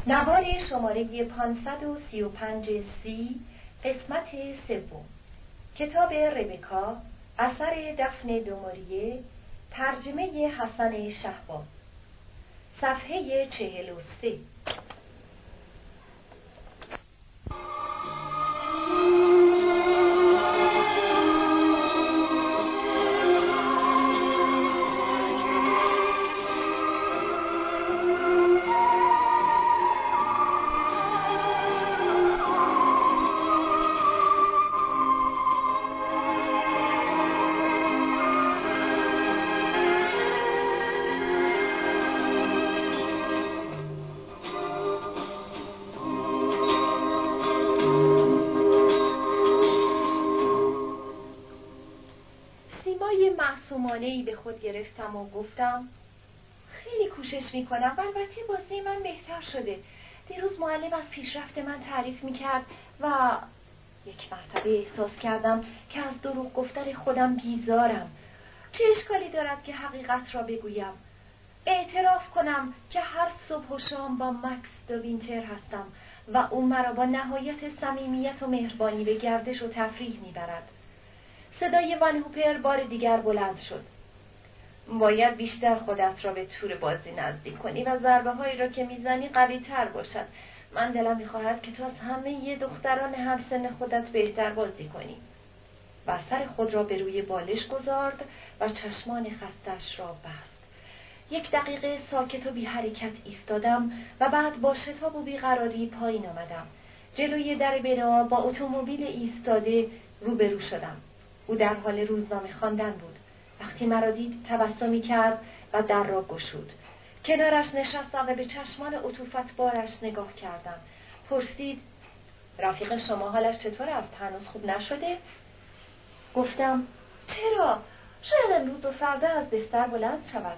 نوار شماره 535 سی، قسمت سوم. کتاب ربکا، اثر دفن دوموریه، ترجمه حسن شهباز. صفحه 43. معصومانه‌ای به خود گرفتم و گفتم خیلی کوشش میکنم و البته بازی من بهتر شده. دیروز معلم از پیشرفت من تعریف میکرد و یک مرتبه احساس کردم که از دروغ گفتن خودم بیزارم. چه اشکالی دارد که حقیقت را بگویم؟ اعتراف کنم که هر صبح و شام با مکس دو وینتر هستم و او مرا با نهایت صمیمیت و مهربانی به گردش و تفریح میبرد. صدای وان هوپر بار دیگر بلند شد. باید بیشتر خودت را به تور بازی نزدیک کنی و ضربه هایی را که میزنی قوی تر باشد. من دلم میخواهد که تو از همه دختران همسن خودت بهتر بازی کنی. و سر خود را به روی بالش گذارد و چشمان خستش را بست. 1 دقیقه ساکت و بی حرکت ایستادم و بعد با شتاب و بیقراری پایین آمدم. جلوی در بنا با اتومبیل ایستاده روبرو شدم. او در حال روزنامه خواندن بود. وقتی مرا دید تبسمی کرد و در را گشود. کنارش نشستم و به چشمان عطوفت بارش نگاه کردم. پرسید رفیق شما حالش چطور است؟ هنوز خوب نشده؟ گفتم چرا؟ شاید امروز و فردا از بستر بلند شود.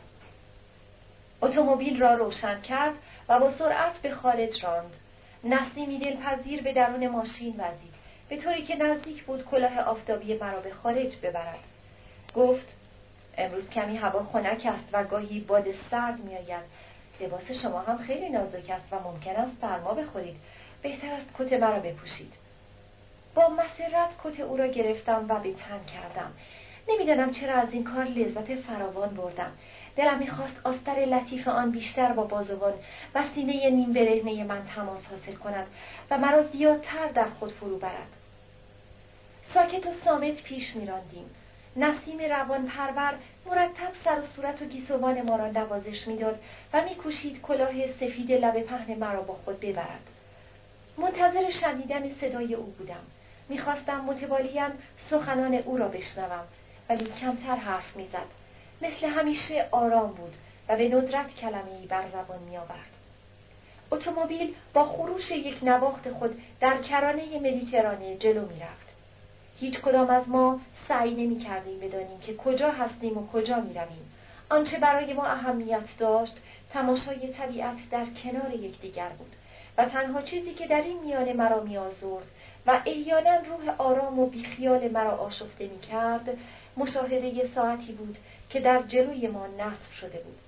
اتومبیل را روشن کرد و با سرعت به خارج راند. نسیمی دلپذیر به درون ماشین وزید، به طوری که نزدیک بود کلاه آفتابی مرا به خارج ببرد. گفت امروز کمی هوا خنک است و گاهی باد سرد می آید. لباس شما هم خیلی نازک است و ممکن است سرما بخورید. بهتر است کت مرا بپوشید. با مسرت کت او را گرفتم و به تن کردم. نمیدانم چرا از این کار لذت فراوان بردم. دلم میخواست آستر لطیف آن بیشتر با بازوان و سینه نیم برهنه من تماس حاصل کند و مرا زیادتر در خود فرو برد. ساکت و صامت پیش میراندیم. نسیم روان پرور مرتب سر و صورت و گیسوان ما را نوازش میداد و میکوشید کلاه سفید لب پهن مرا با خود ببرد. منتظر شنیدن صدای او بودم. میخواستم متوالیاً سخنان او را بشنوم، ولی کمتر حرف میزد. مثل همیشه آرام بود و به ندرت کلمه‌ای بر زبان میآورد. اتومبیل با خروش یک نواخت خود در کرانه مدیترانه جلو میرفت. هیچ کدام از ما سعی نمی کردیم بدانیم که کجا هستیم و کجا می رویم. آنچه برای ما اهمیت داشت تماشای طبیعت در کنار یکدیگر بود و تنها چیزی که در این میانه مرا می آزرد و احیانا روح آرام و بیخیال مرا آشفته می کرد مشاهده ساعتی بود که در جلوی ما نصب شده بود.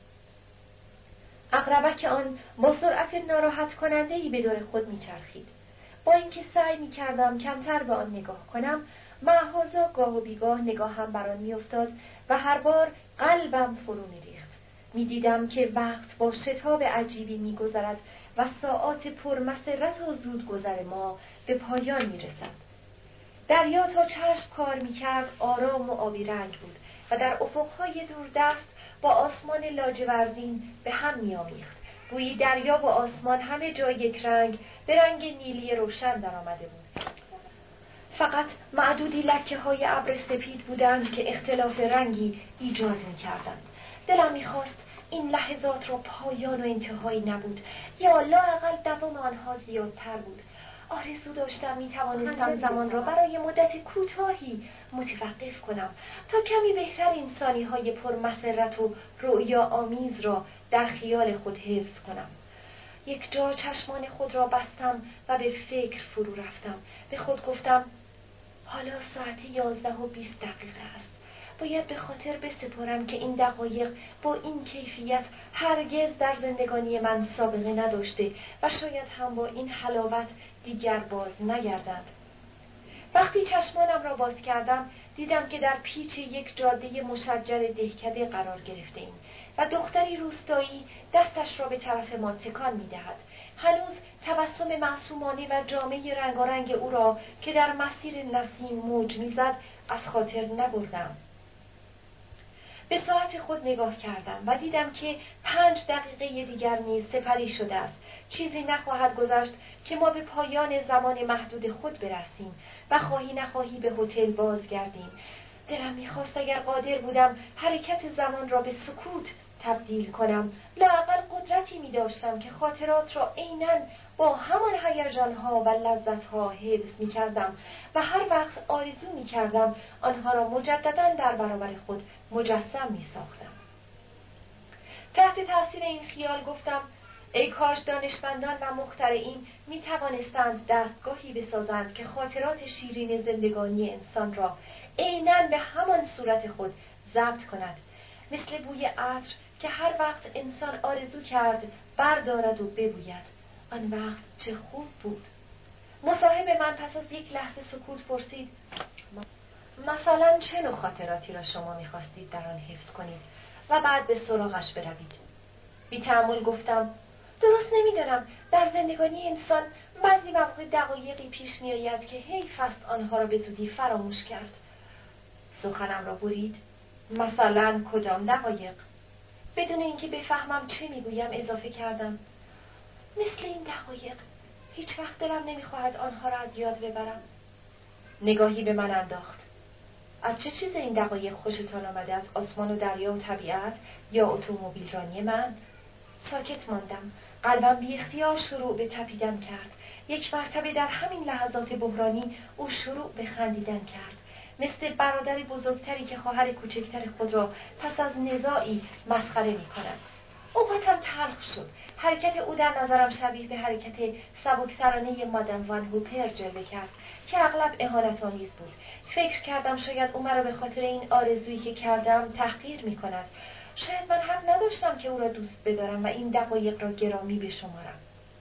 عقربک آن با سرعت ناراحت کننده‌ای به دور خود می چرخید. با اینکه سعی می کردم کمتر به آن نگاه کنم، معهازا گاه و بیگاه نگاهم بر آن می افتاد و هر بار قلبم فرو می ریخت. می دیدم که وقت با شتاب عجیبی می گذرد و ساعات پرمسرت و زود گذر ما به پایان می رسد. دریا تا چشم کار می کرد آرام و آبی رنگ بود و در افقهای دوردست با آسمان لاجوردین به هم می آمیخت. گویی دریا و آسمان همه جا یک رنگ به رنگ نیلی روشن در آمده بود. فقط معدودی لکه‌های ابر سپید بودند که اختلاف رنگی ایجاد می‌کردند. دلم می‌خواست این لحظات را پایان و انتهایی نبود یا لااقل دوام آنها زیادتر بود. آرزو داشتم می‌توانستم زمان را برای مدت کوتاهی متوقف کنم تا کمی بهتر انسانی‌های پرمسرت و رؤیا آمیز را در خیال خود حفظ کنم. یک جا چشمان خود را بستم و به فکر فرو رفتم. به خود گفتم حالا ساعت 11:20 است باید به خاطر بسپارم که این دقایق با این کیفیت هرگز در زندگانی من سابقه نداشته و شاید هم با این حلاوت دیگر باز نگردد. وقتی چشمانم را باز کردم دیدم که در پیچ یک جاده مشجر دهکده قرار گرفته‌ایم و دختری روستایی دستش را به طرف ما تکان می‌دهد. هنوز تبسم معصومانه و جامه رنگارنگ او را که در مسیر نسیم موج می‌زد از خاطر نبردم. به ساعت خود نگاه کردم و دیدم که 5 دقیقه دیگر نیز سپری شده است. چیزی نخواهد گذشت که ما به پایان زمان محدود خود برسیم و خواهی نخواهی به هتل بازگردیم. دلم می‌خواست اگر قادر بودم حرکت زمان را به سکوت تبدیل کنم، لااقل قدرتی می‌داشتم که خاطرات را عیناً با همان هیجان‌ها و لذت‌ها حفظ می‌کردم و هر وقت آرزو می‌کردم آنها را مجدداً در برابر خود مجسم می‌ساختم. تحت تأثیر این خیال گفتم ای کاش دانشمندان و مخترعین می‌توانستند دستگاهی بسازند که خاطرات شیرین زندگانی انسان را عیناً به همان صورت خود ضبط کند، مثل بوی عطر که هر وقت انسان آرزو کرد بردارد و ببوید. آن وقت چه خوب بود. مصاحب من پس از یک لحظه سکوت پرسید مثلا چه نوع خاطراتی را شما می‌خواستید در آن حفظ کنید و بعد به سراغش بروید؟ بی تأمل گفتم درست نمی‌دانم، در زندگانی انسان بعضی مواقع دقایقی پیش می‌آید که حیف است آنها را به زودی فراموش کرد. سخنم را برید. مثلا کدام دقایق؟ بدون اینکه بفهمم چه میگویم اضافه کردم مثل این دقایق هیچ وقت دلم نمیخواهد آنها را از یاد ببرم. نگاهی به من انداخت. از چه چیز این دقایق خوشتان آمده؟ از آسمان و دریا و طبیعت یا اتومبیل رانی من؟ ساکت ماندم. قلبم بی اختیار شروع به تپیدن کرد. یک مرتبه در همین لحظات بحرانی او شروع به خندیدن کرد، مثل برادر بزرگتری که خواهر کوچکتر خود را پس از نزاعی مسخره می‌کند. اوقاتم تلخ شد. حرکت او در نظرم شبیه به حرکت سبکسرانه مادام وان هوپر جلوه کرد که اغلب اهانت‌آمیز بود. فکر کردم شاید او مرا به خاطر این آرزویی که کردم تحقیر می‌کند. شاید من حق نداشتم که او را دوست بدارم و این دقایق را گرامی بشمارم.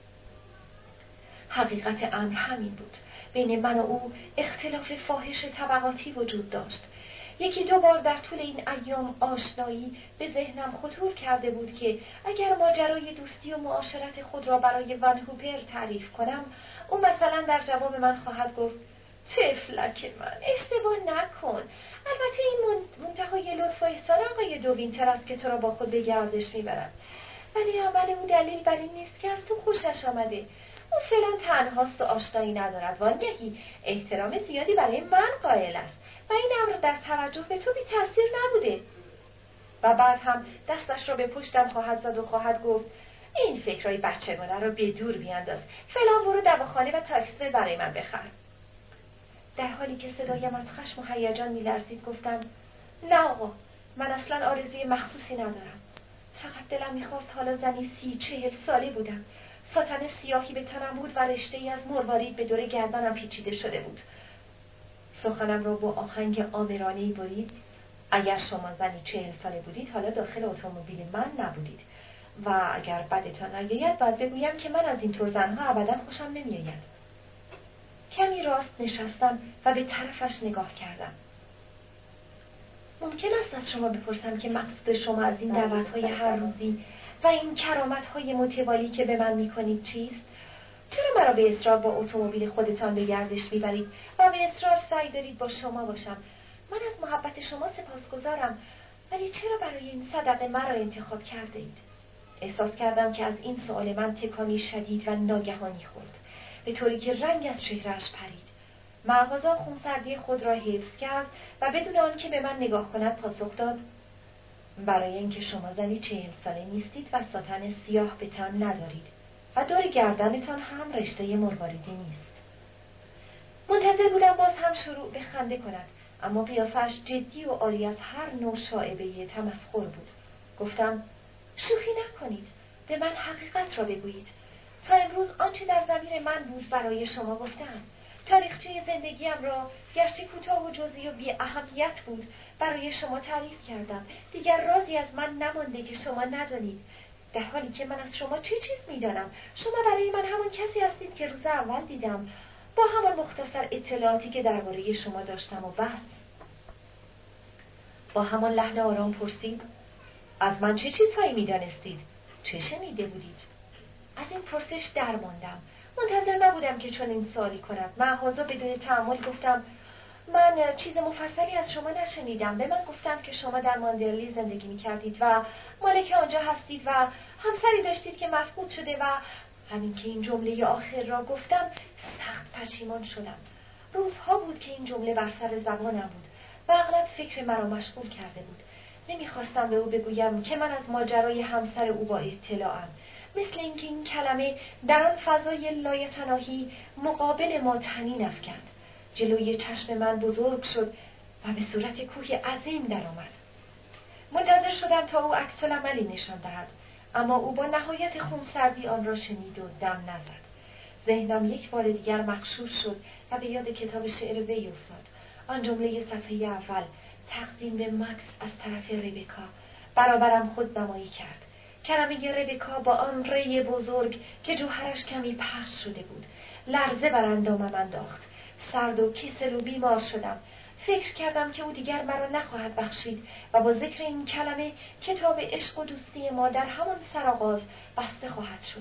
حقیقت امر همین بود. بین من و او اختلاف فاحش طبقاتی وجود داشت. یکی دو بار در طول این ایام آشنایی به ذهنم خطور کرده بود که اگر ماجرای دوستی و معاشرت خود را برای وان هوپر تعریف کنم، او مثلا در جواب من خواهد گفت طفلک من، اشتباه نکن. البته این منتهای لطف و احسان آقای دو وینتر است که تو را با خود به گردش میبرد، ولی عمل او دلیل بر این نیست که از تو خوشش آمده. او فعلا تنهاست و آشنایی ندارد، وانگهی احترام زیادی برای من قائل است و این امر در توجه به تو بی تأثیر نبوده. و بعد هم دستش را به پشتم خواهد زد و خواهد گفت این فکرای بچگانه را به دور بیانداز، فعلا برو دواخانه و تاکسی برای من بخر. در حالی که صدایم از خشم و هیجان می‌لرزید گفتم نه آقا، من اصلا آرزوی مخصوصی ندارم. فقط دلم می‌خواست حالا زنی 30-40 ساله بودم. ساتن سیاهی به تنم بود و رشته‌ای از مروارید به دور گردنم پیچیده شده بود. سخنم را با آهنگ آمرانه‌ای برید. اگر شما زنی 40 ساله بودید حالا داخل اتومبیل من نبودید و اگر بدتان نیاید باید بگویم که من از اینطور زنها ابدا خوشم نمیآید. کمی راست نشستم و به طرفش نگاه کردم. ممکن است از شما بپرسم که مقصود شما از این دعوت‌های هر روزی و این کرامت‌های متوالی که به من می‌کنید چیست؟ چرا مرا به اصرار با اتومبیل خودتان به گردش می‌برید و به اصرار سعی دارید با شما باشم؟ من از محبت شما سپاسگزارم، ولی چرا برای این صدقه مرا انتخاب کرده اید؟ احساس کردم که از این سؤال من تکانی شدید و ناگهانی خورد، به طوری که رنگ از چهره‌اش پرید. مغازه خونسردی خود را حفظ کرد و بدون آنکه به من نگاه کند پاسخ داد برای اینکه شما زنی 40 ساله نیستید و ساتن سیاه به تن ندارید و دور گردنتان هم رشته مرواریدی نیست. منتظر بودم باز هم شروع به خنده کند، اما قیافه‌اش جدی و عاری از هر نوع شائبه تمسخر بود. گفتم شوخی نکنید، به من حقیقت را بگویید. تا امروز آنچه در ضمیر من بود برای شما گفتم. تاریخچه زندگیم را گرچه کوتاه و جزئی و بی اهمیت بود برای شما تعریف کردم. دیگر رازی از من نمانده که شما ندانید، در حالی که من از شما چه چیز میدانم. شما برای من همان کسی هستید که روز اول دیدم، با همان مختصر اطلاعاتی که درباره شما داشتم و بس. با همان لحن آرام پرسید: از من چه چیزهایی میدانستید؟ چه شنیده بودید؟ از این پرسش درماندم. منتظر نبودم که چنین سوالی کند. معاذ بدون تأمل گفتم: من چیز مفصلی از شما نشنیدم. به من گفتند که شما در ماندرلی زندگی می‌کردید و مالک آنجا هستید و همسری داشتید که مفقود شده. و همین که این جمله آخر را گفتم سخت پشیمان شدم. روزها بود که این جمله بر سر زبانم بود و اغلب فکر مرا مشغول کرده بود. نمی‌خواستم به او بگویم که من از ماجرای همسر او با اطلاعم، مثل اینکه این کلمه در آن فضای لایتناهی مقابل ما طنین افکند. جلوی چشم من بزرگ شد و به صورت کوه عظیم در آمد. منتظر شدم تا او عکس‌العملی نشان دهد، اما او با نهایت خونسردی آن را شنید و دم نزد. ذهنم یک بار دیگر مغشوش شد و به یاد کتاب شعر وی افتاد. آن جمله صفحه اول: تقدیم به مکس از طرف ربکا. برابرم خود نمایی کرد. کلمه ربکا با آن ری بزرگ که جوهرش کمی پخش شده بود لرزه بر اندامم انداخت. سرد و کسل و بیمار شدم. فکر کردم که او دیگر مرا نخواهد بخشید و با ذکر این کلمه کتاب عشق و دوستی ما در همان سرآغاز بسته خواهد شد.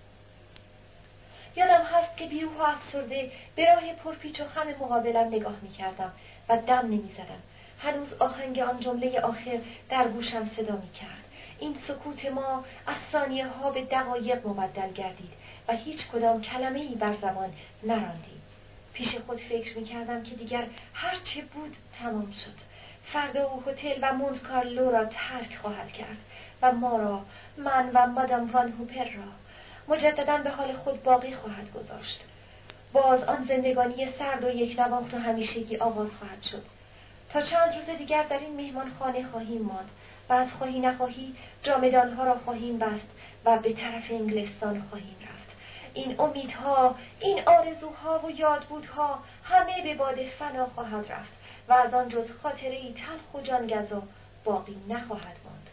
یادم هست که بیروح و افسرده به راه پرپیچ و خم مقابلم نگاه می کردم و دم نمی زدم. هنوز آهنگ آن جمله آخر در گوشم صدا می کرد. این سکوت ما از ثانیه ها به دقایق مبدل گردید و هیچ کدام کلمه ای بر زبان نراندیم. پیش خود فکر می کردم که دیگر هر چه بود تمام شد. فردا او هتل و مونت کارلو را ترک خواهد کرد و ما را، من و مادام وان هوپر را، مجددا به حال خود باقی خواهد گذاشت. باز آن زندگانی سرد و یک نواخت و همیشگی آغاز خواهد شد. تا چند روز دیگر در این مهمان خانه خواهیم ماند. بعد خواهی نخواهی جامدانها را خواهیم بست و به طرف انگلستان خواهیم رفت. این امیدها، این آرزوها و یادبودها همه به باد فنا خواهد رفت و از آن جز خاطره‌ای تلخ و جانگزا باقی نخواهد ماند.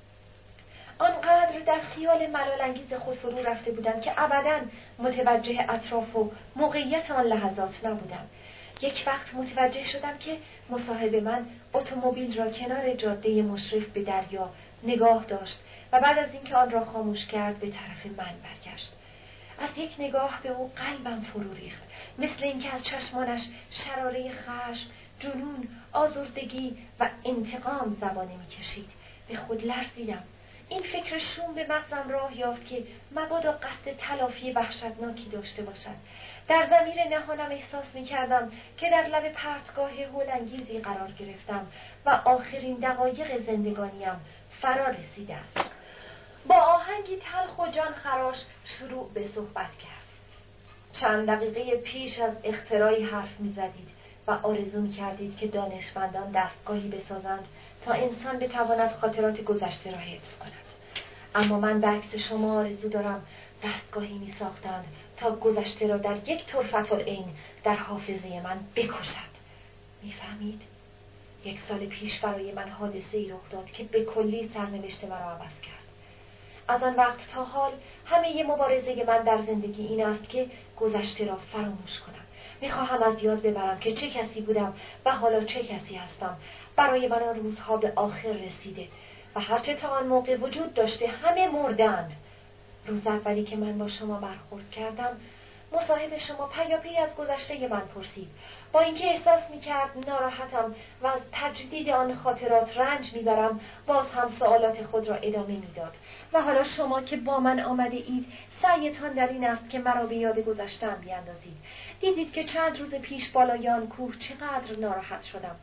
آنقدر در خیال ملال‌انگیز خود فرو رفته بودم که ابداً متوجه اطراف و موقعیت آن لحظات نبودم. یک وقت متوجه شدم که مصاحب من اتومبیل را کنار جاده مشرف به دریا نگاه داشت و بعد از اینکه آن را خاموش کرد به طرف من برگشت. از یک نگاه به او قلبم فرو ریخت، مثل اینکه از چشمانش شراره خشم، جنون، آزردگی و انتقام زبانه می‌کشید. به خود لرزیدم. این فکر شوم به مغزم راه یافت که مبادا قصد تلافی وحشتناکی داشته باشد. در ضمیر نهانم احساس می‌کردم که در لب پرتگاه هول‌انگیزی قرار گرفتم و آخرین دقایق زندگانیم فرا رسیده است. با آهنگی تلخ و جان خراش شروع به صحبت کرد. چند دقیقه پیش از اختراعی حرف می‌زدید و آرزو می‌کردید که دانشمندان دستگاهی بسازند تا انسان بتواند خاطرات گذشته را حفظ کند. اما من به عکس شما آرزو دارم دستگاهی می‌ساختند تا گذشته را در یک طرفةالعین در حافظه من بکشد. می‌فهمید؟ 1 سال پیش برای من حادثه‌ای رخ داد که به کلی سرنوشت مرا عوض کرد. از آن وقت تا حال همه مبارزه من در زندگی این است که گذشته را فراموش کنم. می‌خواهم از یاد ببرم که چه کسی بودم و حالا چه کسی هستم. برای من آن روزها به آخر رسیده و هرچه تا آن موقع وجود داشته همه مردند. روز اولی که من با شما برخورد کردم، مصاحب شما پیاپی از گذشته من پرسید. با اینکه احساس می‌کرد ناراحتم و از تجدید آن خاطرات رنج می‌برم، باز هم سوالات خود را ادامه می‌داد. و حالا شما که با من آمده اید، سعیتان در این است که مرا به یاد گذشته‌ام بیاندازید. دیدید که چند روز پیش بالای آن کوه چقدر ناراحت شدم.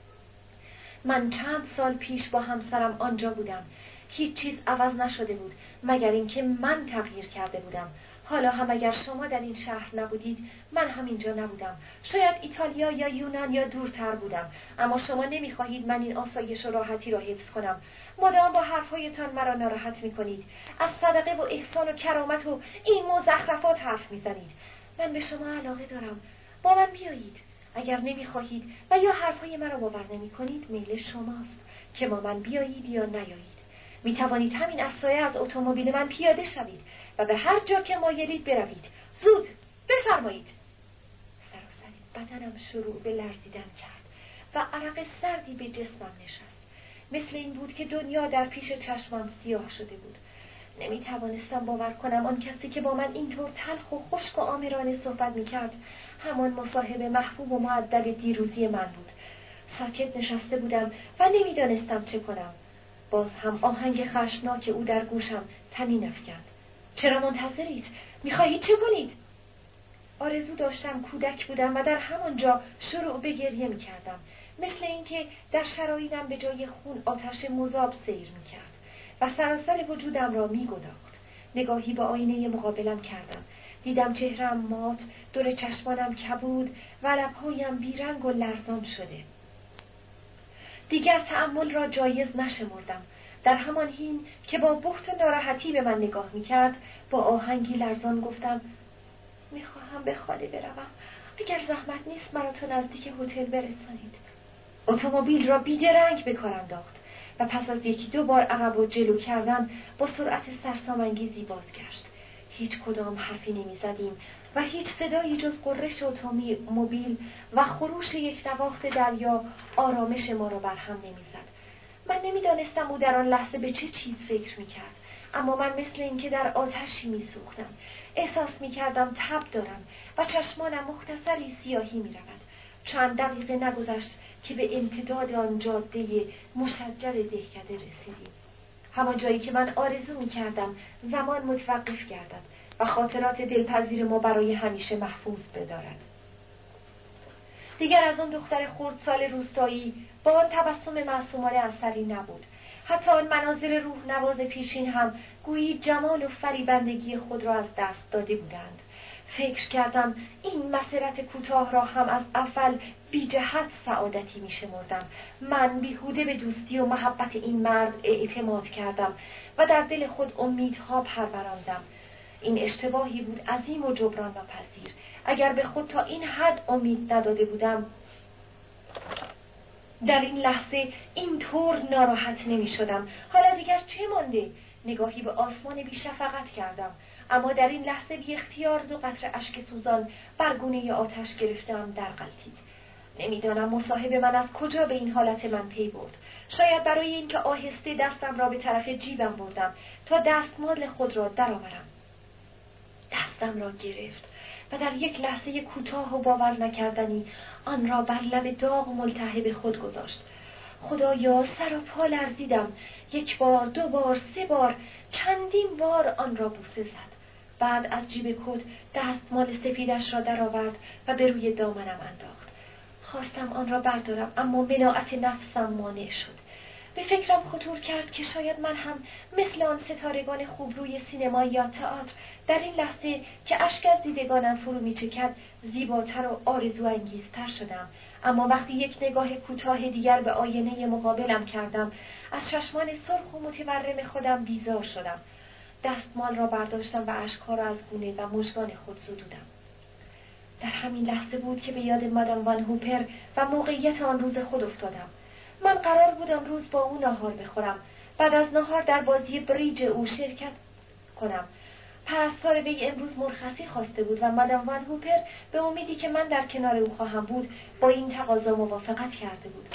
من چند سال پیش با همسرم آنجا بودم. هیچ چیز عوض نشده بود مگر اینکه من تغییر کرده بودم. حالا هم اگر شما در این شهر نبودید، من هم اینجا نبودم. شاید ایتالیا یا یونان یا دورتر بودم، اما شما نمیخواهید من این آسایش و راحتی را حفظ کنم. مدام با حرفهایتان مرا ناراحت میکنید. از صدقه و احسان و کرامت و این مزخرفات حرف میزنید. من به شما علاقه دارم، با من بیایید. اگر نمیخواهید و یا حرفهای مرا باور نمی‌کنید میل شماست که با من بیایید یا نیایید. میتوانید همین از سایه از اتومبیل من پیاده شوید و به هر جا که مایلید بروید. زود بفرمایید. سراسر بدنم شروع به لرزیدن کرد و عرق سردی به جسمم نشست. مثل این بود که دنیا در پیش چشمم سیاه شده بود. نمیتوانستم باور کنم آن کسی که با من اینطور تلخ و خشک و آمرانه صحبت میکرد همان مصاحب محبوب و مؤدب دیروزی من بود. ساکت نشسته بودم و نمیدانستم چه کنم. باز هم آهنگ خشمناک او در گوشم طنین افکند. چرا منتظرید؟ میخواهید چه کنید؟ آرزو داشتم کودک بودم و در همانجا شروع به گریه میکردم، مثل اینکه در شرایینم به جای خون آتش مذاب سیر میکرد و سراسر وجودم را میگداخت. نگاهی به آینه مقابلم کردم. دیدم چهرم مات، دور چشمانم کبود و لبهایم بیرنگ و لرزان شده. دیگر تأمل را جایز نشمردم. در همان حین که با بهت و ناراحتی به من نگاه میکرد با آهنگی لرزان گفتم میخواهم به خانه بروم. اگر زحمت نیست مرا تا نزدیک هتل برسانید. اتومبیل را بیدرنگ به کار انداخت و پس از یکی دو بار عقب و جلو کردن با سرعت سرسام‌انگیزی بازگشت. هیچ کدام حرفی نمی‌زدیم و هیچ صدایی جز قررش اتومبیل و خروش یک نواخت دریا آرامش ما را برهم نمی‌زد. من نمی‌دانستم او در آن لحظه به چه چیز فکر می‌کرد، اما من مثل اینکه در آتشی می‌سوختم. احساس می‌کردم تب دارم و چشمانم مختصری سیاهی می‌رود. چند دقیقه نگذشت که به امتداد آن جاده مشجر دهکده رسیدیم. همان جایی که من آرزو می‌کردم زمان متوقف گردد و خاطرات دلپذیر ما برای همیشه محفوظ بدارد. دیگر از آن دختر خردسال روستایی با آن تبسم معصومانه اثری نبود. حتی آن مناظر روح نواز پیشین هم گویی جمال و فریبندگی خود را از دست داده بودند. فکر کردم این مسیرت کوتاه را هم از اول بی جهت سعادتی می شمردم. من بیهوده به دوستی و محبت این مرد اعتماد کردم و در دل خود امیدها پروراندم. این اشتباهی بود عظیم و جبران ناپذیر. اگر به خود تا این حد امید نداده بودم در این لحظه اینطور ناراحت نمی شدم. حالا دیگر چه مانده؟ نگاهی به آسمان بی شفقت کردم، اما در این لحظه بی اختیار دو قطره اشک سوزان بر گونه آتش گرفتم در غلطید. نمیدانم مصاحب من از کجا به این حالت من پی برد. شاید برای اینکه آهسته دستم را به طرف جیبم بردم تا دستمال خود را درآورم. دستم را گرفت و در یک لحظه کوتاه و باور نکردنی آن را بر لب داغ ملتهب خود گذاشت. خدایا سر و پا لرزیدم. یک بار، دو بار، سه بار، چندین بار آن را بوسه زد. بعد از جیب کت دستمال سفیدش را درآورد و به روی دامنم انداخت. خواستم آن را بردارم اما مناعت نفسم مانع شد. به فکرم خطور کرد که شاید من هم مثل آن ستارگان خوبروی سینما یا تئاتر در این لحظه که اشک از دیدگانم فرو می‌چکد زیباتر و آرزوانگیزتر شدم. اما وقتی یک نگاه کوتاه دیگر به آینه مقابلم کردم از چشمان سرخ و متورم خودم بیزار شدم. دستمال را برداشتم و اشک‌ها را از گونه و مژگان خود زدودم. در همین لحظه بود که به یاد مادام وان هوپر و موقعیت آن روز خود افتادم. من قرار بود امروز با او ناهار بخورم. بعد از ناهار در بازی بریج او شرکت کنم. پرستار وی امروز مرخصی خواسته بود و مادام وان هوپر به امیدی که من در کنار او خواهم بود با این تقاضا موافقت کرده بود.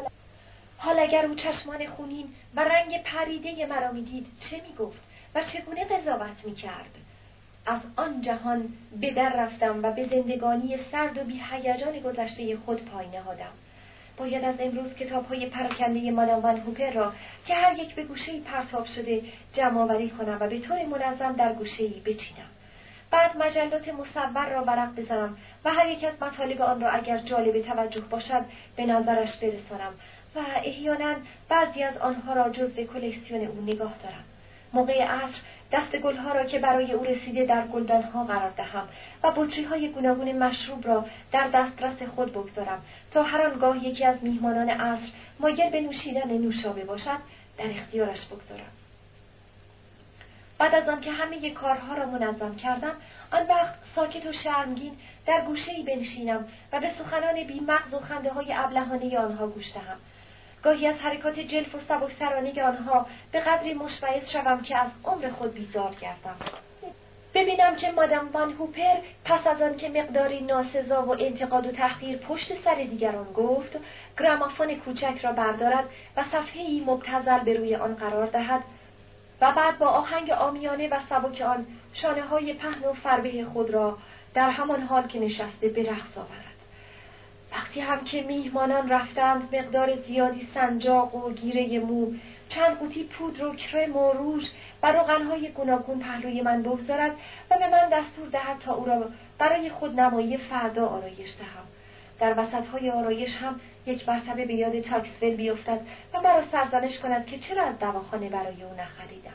حال اگر او چشمان خونین و رنگ پریده مرا میدید چه میگفت و چگونه قضاوت میکرد؟ از آن جهان به در رفتم و به زندگانی سرد و بی هیجان گذشته خود پای نهادم. باید از امروز کتاب‌های پراکنده مادام وان هوپر را که هر یک به گوشه‌ای پرتاب شده جمع‌آوری کنم و به طور منظم در گوشه‌ای بچینم. بعد مجلات مصور را ورق بزنم و هر یک از مطالب آن را اگر جالب توجه باشد به نظرش برسانم و احیانا بعضی از آنها را جزو کلکسیون او نگاه دارم. موقع عصر دست گلها را که برای او رسیده در گلدانها قرار دهم و بطری‌های گوناگون مشروب را در دسترس خود بگذارم تا هر آنگاه یکی از میهمانان عصر مایل به نوشیدن نوشابه باشد در اختیارش بگذارم. بعد از آن که همه کارها را منظم کردم آن وقت ساکت و شرمگین در گوشه‌ای بنشینم و به سخنان بی‌مغز و خنده‌های ابلهانه آنها گوش دهم. گاهی از حرکات جلف و سبکسرانه آنها به قدری مشمئز شوم که از عمر خود بیزار گردم. ببینم که مادام وان هوپر پس از آن که مقداری ناسزا و انتقاد و تحقیر پشت سر دیگران گفت، گرامافون کوچک را بردارد و صفحه‌ای مبتذل به روی آن قرار دهد و بعد با آهنگ عامیانه و سبک آن شانه‌های پهن و فربه خود را در همان حال که نشسته به رقص آورد. وقتی هم که میهمانان رفتند، مقدار زیادی سنجاق و گیره مو، چند قوطی پودر و کرم و روژ و روغن‌های گوناگون پهلوی من بگذارد و به من دستور دهد تا او را برای خودنمایی فردا آرایش دهم. در وسط‌های آرایش هم یک مرتبه به یاد تاکسول بیفتد و مرا سرزنش کند که چرا از دواخانه برای او نخریدم.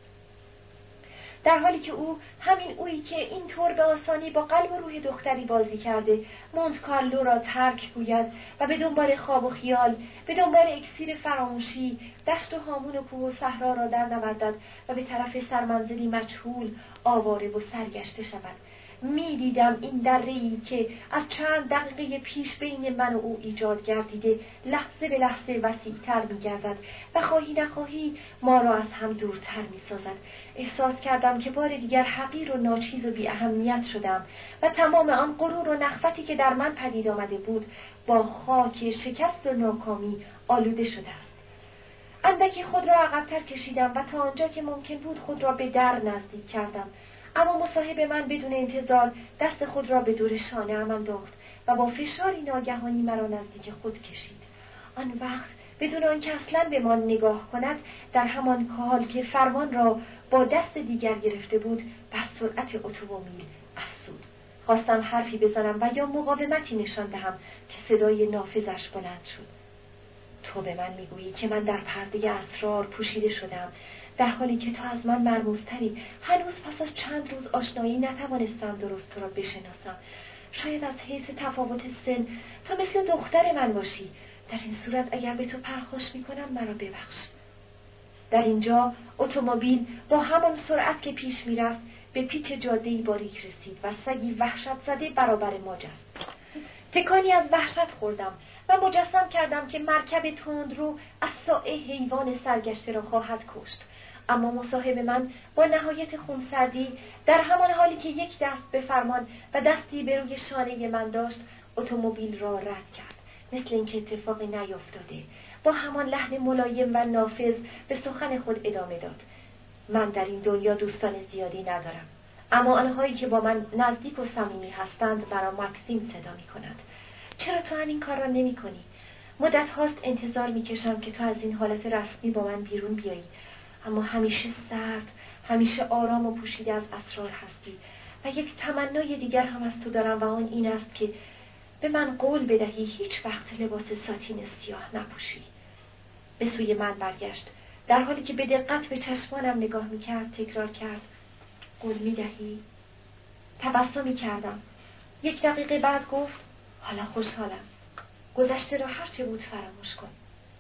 در حالی که او، همین اویی که این طور به آسانی با قلب و روح دختری بازی کرده، مونت کارلو را ترک گوید و به دنبال خواب و خیال، به دنبال اکسیر فراموشی، دشت و هامون و کوه و صحرا را در نوردد و به طرف سرمنزلی مجهول آواره و سرگشته شود. می دیدم این دره‌ای که از چند دقیقه پیش بین من و او ایجاد گردیده لحظه به لحظه وسیع‌تر می گردد و خواهی نخواهی ما را از هم دورتر می سازد. احساس کردم که بار دیگر حقیر و ناچیز و بی اهمیت شدم و تمام آن غرور و نخوتی که در من پدید آمده بود با خاک شکست و ناکامی آلوده شده است. اندکی خود را عقب‌تر کشیدم و تا آنجا که ممکن بود خود را به در نزدیک کردم، اما مصاحب من بدون انتظار دست خود را به دور شانه‌ام انداخت و با فشاری ناگهانی مرا نزدیک خود کشید. آن وقت بدون آنکه اصلاً به من نگاه کند، در همان حال که فرمان را با دست دیگر گرفته بود، بر سرعت اتومبیل افزود. خواستم حرفی بزنم و یا مقاومتی نشان دهم که صدای نافذش بلند شد. تو به من میگویی که من در پرده اسرار پوشیده شدم، در حالی که تو از من مرموزتری. هنوز پس از چند روز آشنایی نتوانستم درست تو را بشناسم. شاید از حیث تفاوت سن تو مثل دختر من باشی. در این صورت اگر به تو پرخوش میکنم مرا ببخش. در اینجا اتومبیل با همان سرعت که پیش میرفت به پیچ جاده‌ای باریک رسید و سگی وحشت زده برابر ما جست. تکانی از وحشت خوردم و مجسم کردم که مرکب تندرو از سایه حیوان سرگشته را خواهد کشت. اما مصاحب من با نهایت خونسردی، در همان حالی که یک دست به فرمان و دستی به روی شانه من داشت، اتومبیل را رد کرد، مثل اینکه اتفاقی نیفتاده. با همان لحن ملایم و نافذ به سخن خود ادامه داد. من در این دنیا دوستان زیادی ندارم، اما آنهایی که با من نزدیک و صمیمی هستند مرا مکسیم صدا می‌کنند. چرا تو همین کار را نمی‌کنی؟ مدت هاست انتظار می‌کشم که تو از این حالت رسمی با من بیرون بیایی، اما همیشه سرد، همیشه آرام و پوشیده از اسرار هستی و یک تمنای دیگر هم از تو دارم و آن این است که به من قول بدهی هیچ وقت لباس ساتین سیاه نپوشی. به سوی من برگشت، در حالی که به دقت به چشمانم نگاه می‌کرد تکرار کرد: قول می‌دهی؟ تبسمی کردم. یک دقیقه بعد گفت: حالا خوشحالم. گذشته را هرچه بود فراموش کن.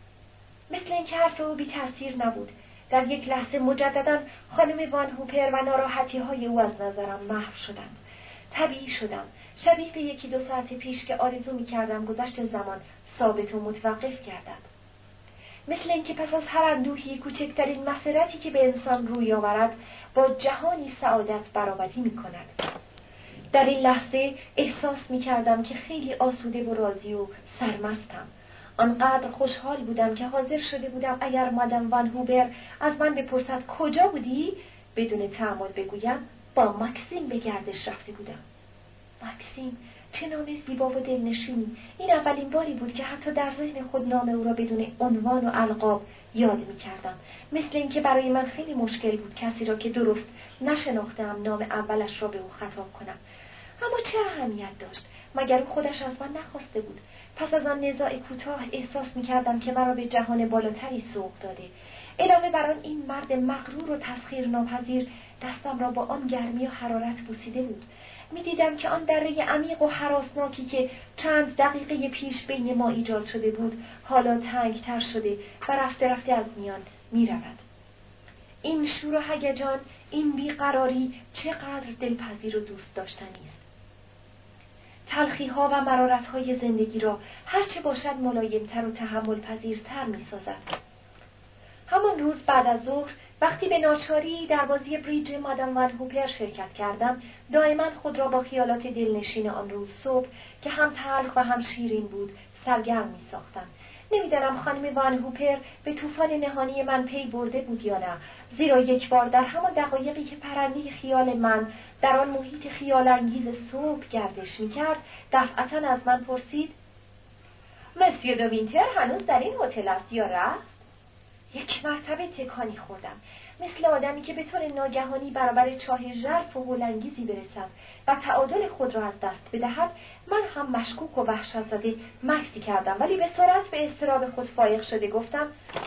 مثل اینکه حرف او بی تأثیر نبود. در یک لحظه مجددا خانم وان هوپر و ناراحتی‌های او از نظرم محو شدند. طبیعی شدم، شبیه به 1-2 ساعت پیش که آرزو می‌کردم گذشت زمان ثابت و متوقف گردد. مثل اینکه پس از هر اندوهی کوچکترین مسرتی که به انسان روی آورد با جهانی سعادت برابری می‌کند. در این لحظه احساس می‌کردم که خیلی آسوده و راضی و سرمستم. آنقدر خوشحال بودم که حاضر شده بودم اگر مادام وان هوبر از من بپرسد کجا بودی، بدون تأمل بگویم با مکسیم به گردش رفته بودم. مکسیم، چه نام زیبا و دلنشینی! این اولین باری بود که حتی در ذهن خود نام او را بدون عنوان و القاب یاد می‌کردم. مثل اینکه برای من خیلی مشکل بود کسی را که درست نشناختم نام اولش را به او خطاب کنم. اما چه اهمیت داشت؟ مگر او خودش از من نخواسته بود؟ پس از آن نزاع کوتاه احساس می‌کردم که مرا به جهان بالاتری سوق داده. علاوه بر آن این مرد مغرور و تسخیر ناپذیر دستم را با آن گرمی و حرارت بوسیده بود. می‌دیدم که آن دره عمیق و هراسناکی که چند دقیقه پیش بین ما ایجاد شده بود حالا تنگ‌تر شده و رفته رفته از میان می‌رود. این شور و هیجان، این بیقراری چقدر دلپذیر و دوست داشتنی است. تلخی‌ها و مرارت‌های زندگی را هرچه باشد ملایم‌تر و تحمل پذیرتر می‌سازد. همان روز بعد از ظهر وقتی به ناچاری در بازی بریج مادام وان هوپر شرکت کردم، دائما خود را با خیالات دلنشین آن روز صبح که هم تلخ و هم شیرین بود سرگرم می‌ساختم. نمی‌دانم خانم وان هوپر به طوفان نهانی من پی برده بود یا نه، زیرا یک بار در همان دقایقی که پرنده خیال من در آن محیط خیال انگیز صبح گردش می‌کرد، دفعتاً از من پرسید: مسیو دو وینتر هنوز در این هتل است یا رفت؟ یک مرتبه تکانی خوردم، مثل آدمی که به طور ناگهانی برابر چاه ژرف و هولانگیزی برسد و تعادل خود را از دست بدهد. من هم مشکوک و وحشت زده مکسی کردم، ولی به سرعت به اضطراب خود فائق شده گفتم: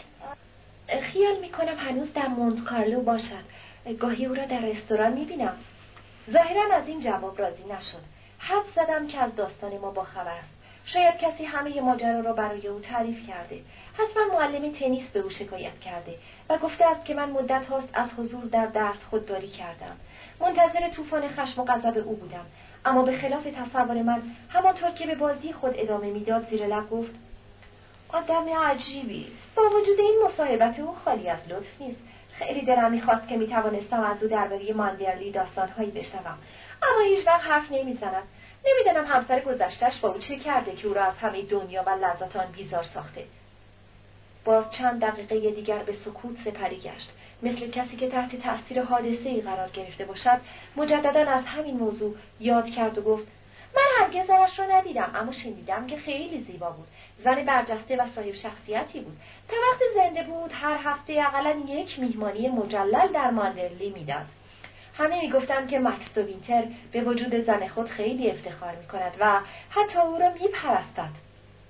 خیال میکنم هنوز در مونت کارلو باشد، گاهی او را در رستوران میبینم. ظاهرا از این جواب راضی نشد. حدس زدم که از داستان ما باخبر است. شاید کسی همه ماجرا را برای او تعریف کرده. حتما معلم تنیس به او شکایت کرده و گفته است که من مدت هاست از حضور در درس خودداری کردم. منتظر طوفان خشم و غضب او بودم، اما به خلاف تصور من، همانطور که به بازی خود ادامه میداد زیر لب گفت: آدم عجیبی است. با وجود این مصاحبت او خالی از لطف نیست. خیلی دلم می‌خواست که می‌توانستم از او درباره ماندرلی داستان‌هایی بشنوم، اما هیچ وقت حرف نمی‌زند. نمی‌دانم همسر گذشته‌اش با او چه کرده که او را از همه دنیا و لذت آن بیزار ساخته. باز چند دقیقه دیگر به سکوت سپری گشت، مثل کسی که تحت تأثیر حادثه‌ای قرار گرفته باشد. مجدداً از همین موضوع یاد کرد و گفت: من هرگز زنش را ندیدم، اما شنیدم که خیلی زیبا بود. زن برجسته و صاحب شخصیتی بود. تا وقتی زنده بود هر هفته حداقل یک میهمانی مجلل در ماندرلی میداد. همه میگفتند که مکس دو وینتر به وجود زن خود خیلی افتخار میکند و حتی او را میپرستد.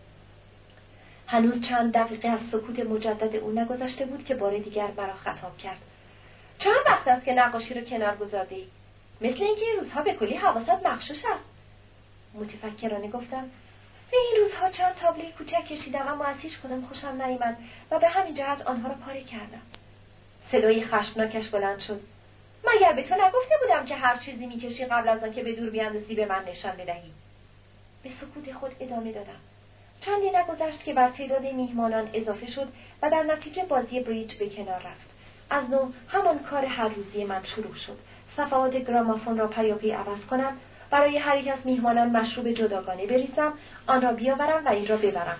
هنوز چند دقیقه از سکوت مجدد او نگذشته بود که بار دیگر مرا خطاب کرد: چند وقت است که نقاشی را کنار گذاشتی؟ مثل اینکه این روزها به کلی حواست مغشوش است. متفکرانه گفتم: این روزها چند تابلوی کوچک کشیدم، اما از هیچ کدام خوشم نیامد و به همین جهت آنها را پاره کردم. صدای خشمناکش بلند شد: مگر به تو نگفته بودم که هر چیزی میکشی قبل از آن که به دور بیاندازی به من نشان بدهی؟ به سکوت خود ادامه دادم. چندی نگذشت که بر تعداد میهمانان اضافه شد و در نتیجه بازی بریج به کنار رفت. از نو همان کار هر روزی من شروع شد. صفحات گرامافون را پیاپی عوض کنم، برای هر یک از میهمانان مشروب جداگانه بریزم، آن را بیاورم و این را ببرم.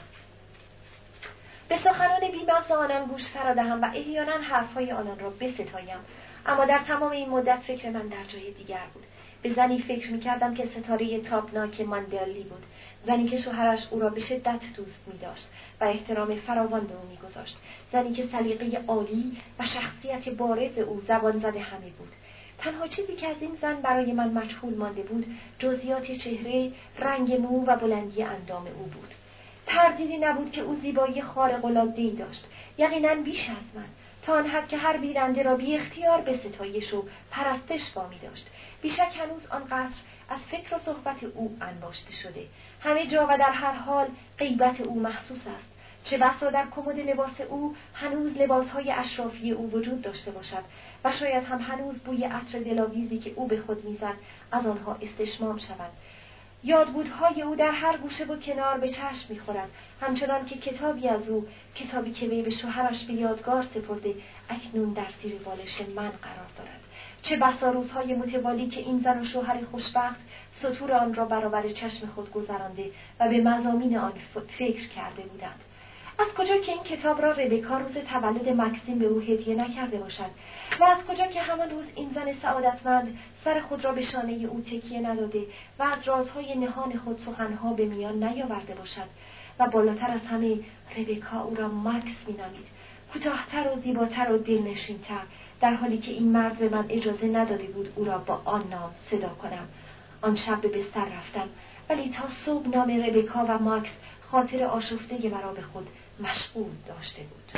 به سخنان بی‌مغز آنان گوش فرا دهم و احیانا حرفهای آنان را بستایم. اما در تمام این مدت فکر من در جای دیگر بود. به زنی فکر می‌کردم که ستاره تابناک ماندرلی بود، زنی که شوهرش او را به شدت دوست می‌داشت و احترام فراوان به او می‌گذاشت، زنی که سلیقه عالی و شخصیت بارز او زبان زده همه بود. تنها چیزی که از این زن برای من مجهول مانده بود، جزئیات چهره، رنگ مو و بلندی اندام او بود. تردیدی نبود که او زیبایی خارق‌العاده‌ای داشت، یقیناً بیش از من، تا آن حد که هر بیننده را بی اختیار به ستایش و پرستش وامی داشت. بیشک هنوز آن قصر از فکر و صحبت او انباشته شده. همه جا و در هر حال غیبت او محسوس است. چه بسا در کمد لباس او هنوز لباسهای اشرافی او وجود داشته باشد و شاید هم هنوز بوی عطر دلاویزی که او به خود میزد از آنها استشمام شود. یادبودهای او در هر گوشه و کنار به چشم می‌خورد، همچنان که کتابی از او، کتابی که وی به شوهرش به یادگار سپرده، اکنون در زیر بالش من قرار دارد. چه بسا روزهای متوالی که این زن و شوهر خوشبخت سطور آن را برابر چشم خود گذرانده و به مضامین آن فکر کرده بودند. از کجا که این کتاب را ربکا روز تولد مکسیم به او هدیه نکرده باشد و از کجا که همان روز این زن سعادتمند سر خود را به شانه او تکیه نداده و از رازهای نهان خود سخنها به میان نیاورده باشد و بالاتر از همه ربکا او را مکس مینامید، کوتاه‌تر و زیباتر و دلنشین‌تر، در حالی که این مرد به من اجازه نداده بود او را با آن نام صدا کنم. آن شب به بستر رفتم، ولی تا صبح نام ربکا و ماکس خاطر آشفته مرا به خود مشغول داشته بود.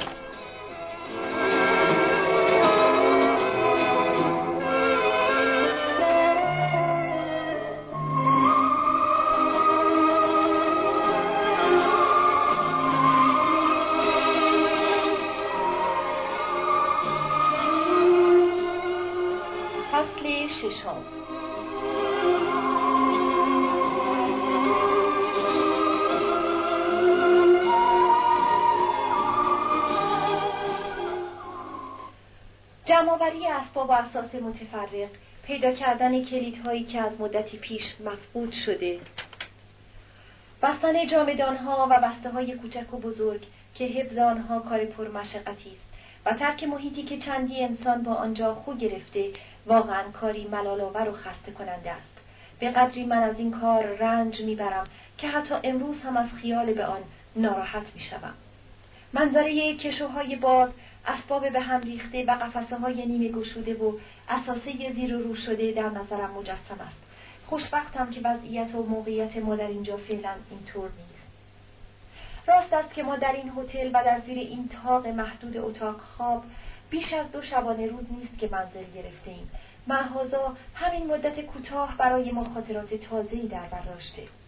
جمع‌آوری اسباب و اساس متفرق، پیدا کردن کلیدهایی که از مدتی پیش مفقود شده، بستن جامدانها و بسته‌های کوچک و بزرگ که حفظ آنها کار پرمشقتی است و ترک محیطی که چندی انسان با آنجا خو گرفته، واقعاً کاری ملال‌آور و خسته کننده است. به قدری من از این کار رنج میبرم که حتی امروز هم از خیال به آن ناراحت میشوم. منظره کشوهای باز، اسباب به هم ریخته و قفسه‌های نیمه گشوده و اساسه زیر و رو شده در نظرم مجسم است. خوشبختم که وضعیت و موقعیت ما در اینجا فعلا اینطور نیست. راست است که ما در این هتل و در زیر این طاق محدود اتاق خواب بیش از 2 شبانه روز نیست که منزل گرفته‌ایم. معهازا همین مدت کوتاه برای ما خاطرات تازه‌ای در بر داشته.